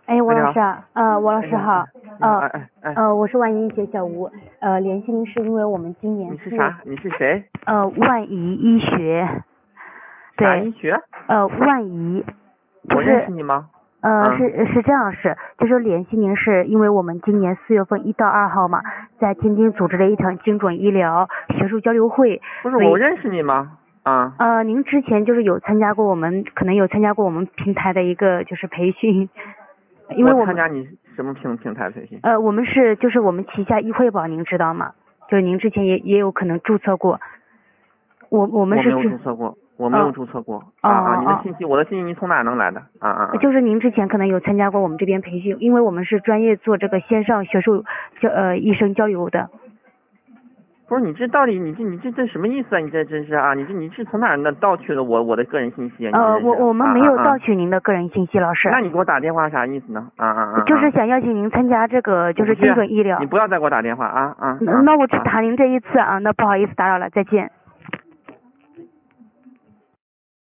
哎，王老师啊，王老师好，我是万怡医学小吴，联系您是因为我们今年你是啥？你是谁？ 万怡医学， 啥对， 医学？ 万怡， 我认识你吗？ 是这样就是联系您是因为我们今年4月份1到2号嘛，在天津组织了一场精准医疗学术交流会。 不是，我认识你吗？ 您之前就是可能有参加过我们平台的一个就是培训，因为我参加你什么平台培训？ 我们就是我们旗下医惠宝，您知道吗？就是您之前也有可能注册过。我们是没有注册过，我没有注册过。你的信息，我的信息您从哪能来的？ 就是您之前可能有参加过我们这边培训，因为我们是专业做这个线上学术医生交流的。 不是，你这到底你这什么意思啊？你这真是啊！你是从哪儿盗取的我的个人信息？ 我们没有盗取您的个人信息，老师。 那你给我打电话啥意思呢？ 就是想邀请您参加这个就是精准医疗。 你不要再给我打电话啊！ 那我只打您这一次啊，那不好意思打扰了，再见。